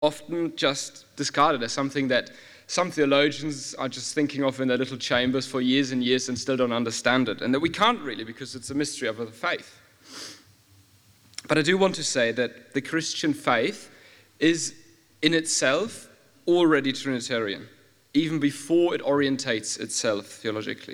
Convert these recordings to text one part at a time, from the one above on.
often just discarded as something that some theologians are just thinking of in their little chambers for years and years and still don't understand it, and that we can't really because it's a mystery of the faith. But I do want to say that the Christian faith is in itself already Trinitarian, even before it orientates itself theologically.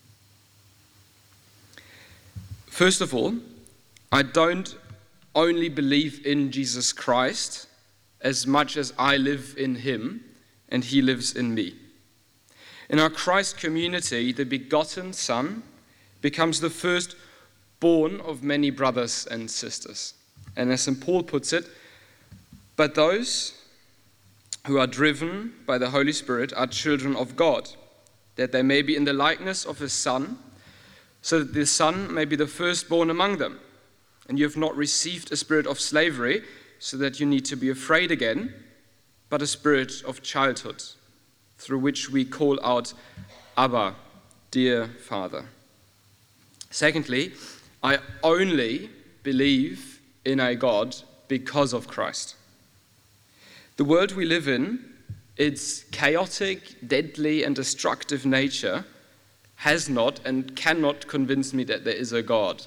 First of all, I don't only believe in Jesus Christ as much as I live in him and he lives in me. In our Christ community, the begotten Son becomes the firstborn of many brothers and sisters. And as St. Paul puts it, but those who are driven by the Holy Spirit are children of God, that they may be in the likeness of his Son, so that the Son may be the firstborn among them. And you have not received a spirit of slavery, so that you need to be afraid again, but a spirit of childhood, through which we call out, Abba, dear Father. Secondly, I only believe in a God because of Christ. The world we live in, its chaotic, deadly, and destructive nature, has not and cannot convince me that there is a God.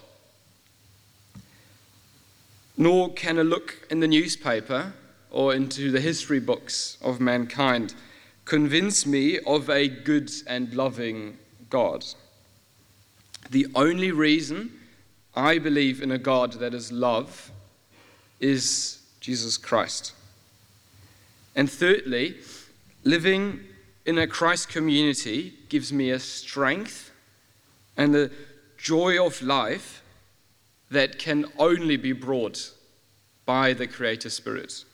Nor can a look in the newspaper or into the history books of mankind convince me of a good and loving God. The only reason I believe in a God that is love is Jesus Christ. And thirdly, living in a Christ community gives me a strength and the joy of life that can only be brought by the Creator Spirit.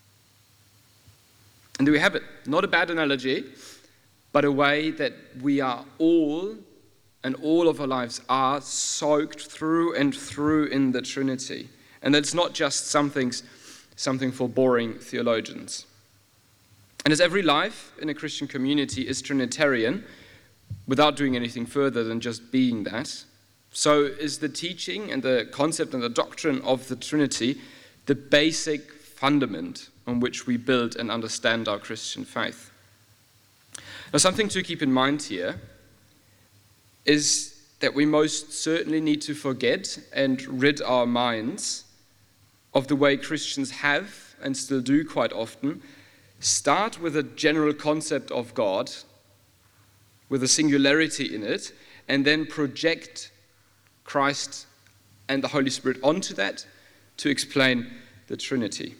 And there we have it. Not a bad analogy, but a way that we are all, and all of our lives are soaked through and through in the Trinity. And that's not just something for boring theologians. And as every life in a Christian community is Trinitarian, without doing anything further than just being that, so is the teaching and the concept and the doctrine of the Trinity the basic fundament on which we build and understand our Christian faith. Now, something to keep in mind here is that we most certainly need to forget and rid our minds of the way Christians have, and still do quite often, start with a general concept of God, with a singularity in it, and then project Christ and the Holy Spirit onto that to explain the Trinity.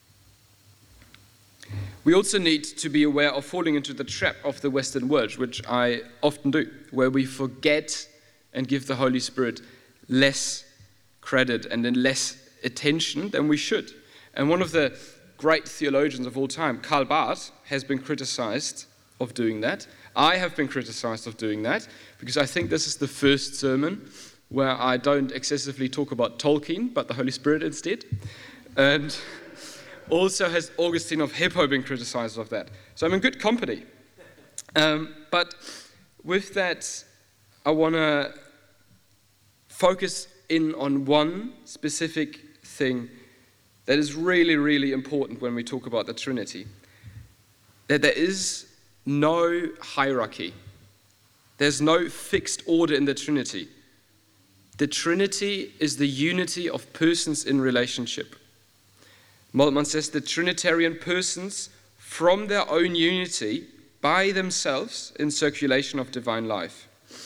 We also need to be aware of falling into the trap of the Western world, which I often do, where we forget and give the Holy Spirit less credit and then less attention than we should. And one of the great theologians of all time, Karl Barth, has been criticized of doing that. I have been criticized of doing that because I think this is the first sermon where I don't excessively talk about Tolkien, but the Holy Spirit instead. And also has Augustine of Hippo been criticized of that. So I'm in good company. But with that, I want to focus in on one specific thing that is really, really important when we talk about the Trinity. That there is no hierarchy. There's no fixed order in the Trinity. The Trinity is the unity of persons in relationship. Moltmann says the Trinitarian persons from their own unity by themselves in circulation of divine life.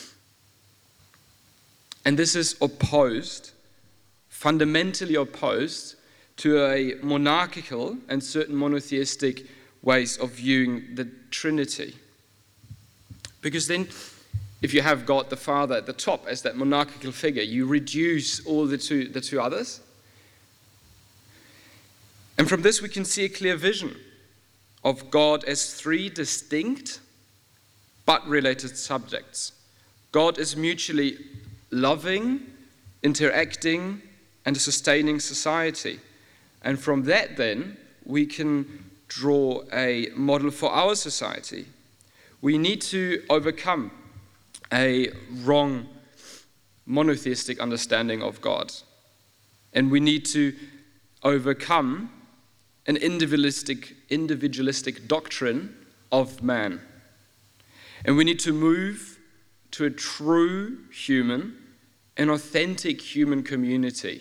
And this is opposed, fundamentally opposed, to a monarchical and certain monotheistic ways of viewing the Trinity. Because then, if you have God the Father at the top as that monarchical figure, you reduce all the two others. And from this we can see a clear vision of God as three distinct but related subjects. God is mutually loving, interacting, and sustaining society. And from that then, we can draw a model for our society. We need to overcome a wrong monotheistic understanding of God. And we need to overcome an individualistic doctrine of man. And we need to move to a true human, an authentic human community,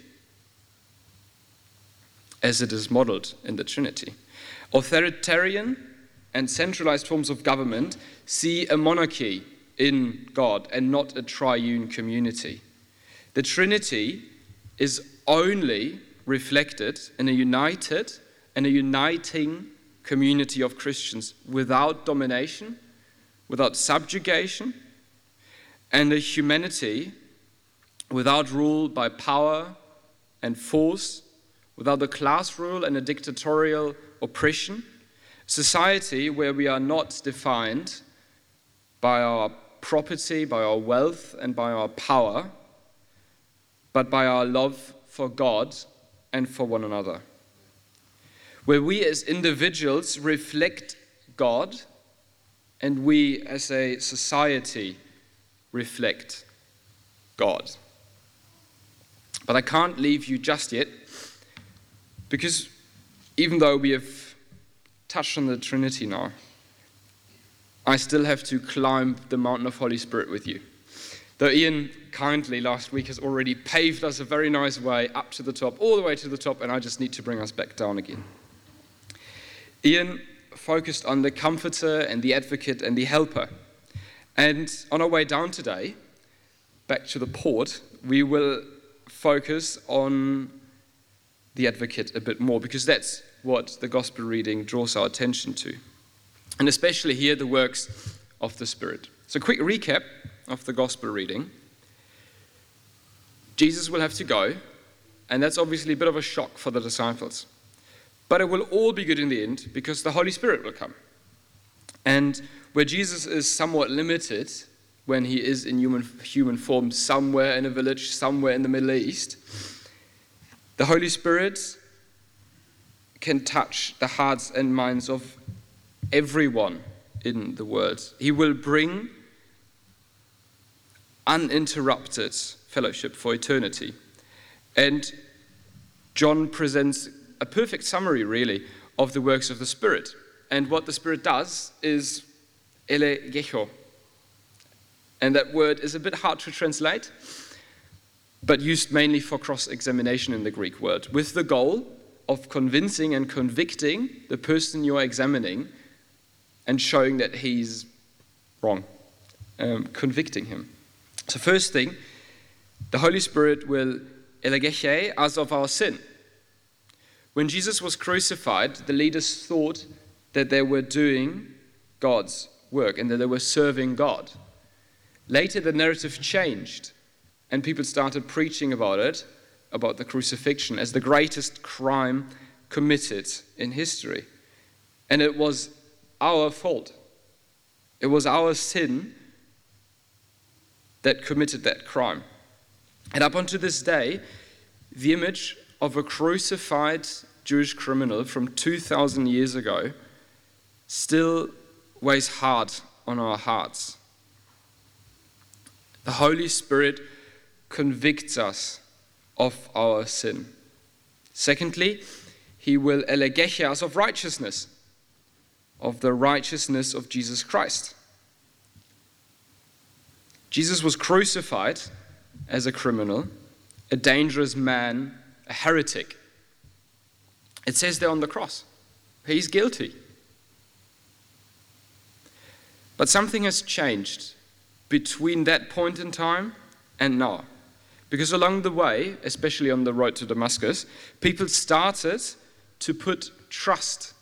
as it is modeled in the Trinity. Authoritarian and centralized forms of government see a monarchy in God and not a triune community. The Trinity is only reflected in a united and a uniting community of Christians without domination, without subjugation, and a humanity without rule by power and force, without a class rule and a dictatorial oppression, society where we are not defined by our property, by our wealth, and by our power, but by our love for God and for one another. Where we as individuals reflect God, and we as a society reflect God. But I can't leave you just yet, because even though we have touched on the Trinity now, I still have to climb the mountain of Holy Spirit with you. Though Ian kindly last week has already paved us a very nice way up to the top, all the way to the top, and I just need to bring us back down again. Ian focused on the Comforter and the Advocate and the Helper. And on our way down today, back to the port, we will focus on the Advocate a bit more, because that's what the Gospel reading draws our attention to. And especially here, the works of the Spirit. So quick recap of the Gospel reading. Jesus will have to go, and that's obviously a bit of a shock for the disciples. But it will all be good in the end, because the Holy Spirit will come. And where Jesus is somewhat limited when he is in human form somewhere in a village, somewhere in the Middle East, the Holy Spirit can touch the hearts and minds of everyone in the world. He will bring uninterrupted fellowship for eternity. And John presents a perfect summary, really, of the works of the Spirit. And what the Spirit does is elegecho. And that word is a bit hard to translate, but used mainly for cross-examination in the Greek word, with the goal of convincing and convicting the person you are examining and showing that he's wrong, convicting him. So first thing, the Holy Spirit will elegeche us of our sin. When Jesus was crucified, the leaders thought that they were doing God's work and that they were serving God. Later, the narrative changed, and people started preaching about it, about the crucifixion, as the greatest crime committed in history. And it was our fault. It was our sin that committed that crime. And up unto this day, the image of a crucified Jewish criminal from 2,000 years ago still weighs hard on our hearts. The Holy Spirit convicts us of our sin. Secondly, he will elegeche us of righteousness, of the righteousness of Jesus Christ. Jesus was crucified as a criminal, a dangerous man, a heretic. It says there on the cross, he's guilty. But something has changed between that point in time and now. Because along the way, especially on the road to Damascus, people started to put trust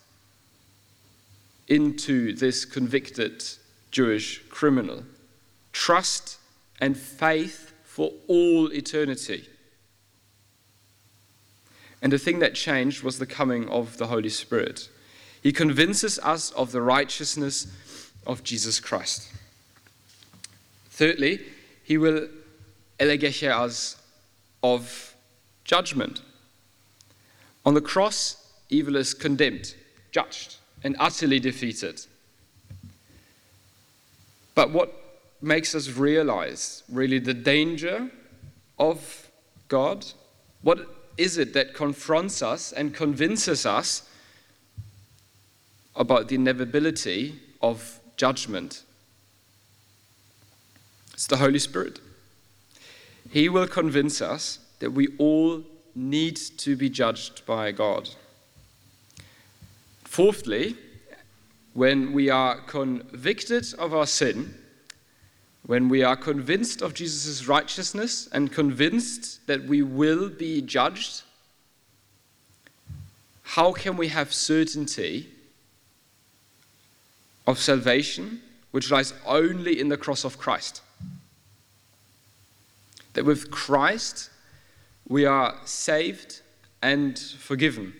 into this convicted Jewish criminal. Trust and faith for all eternity. And the thing that changed was the coming of the Holy Spirit. He convinces us of the righteousness of Jesus Christ. Thirdly, he will elegeche us of judgment. On the cross, evil is condemned, judged, and utterly defeated. But what makes us realize really the danger of God? What is it that confronts us and convinces us about the inevitability of judgment. It's the Holy Spirit. He will convince us that we all need to be judged by God. Fourthly, when we are convicted of our sin, when we are convinced of Jesus' righteousness and convinced that we will be judged, how can we have certainty of salvation which lies only in the cross of Christ? That with Christ we are saved and forgiven.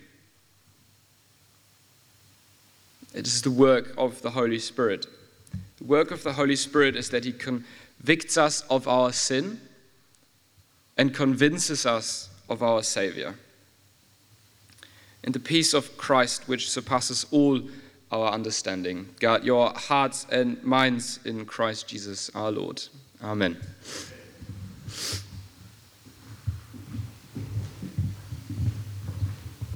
It is the work of the Holy Spirit. The work of the Holy Spirit is that he convicts us of our sin and convinces us of our Savior. And the peace of Christ, which surpasses all our understanding, guard your hearts and minds in Christ Jesus our Lord. Amen.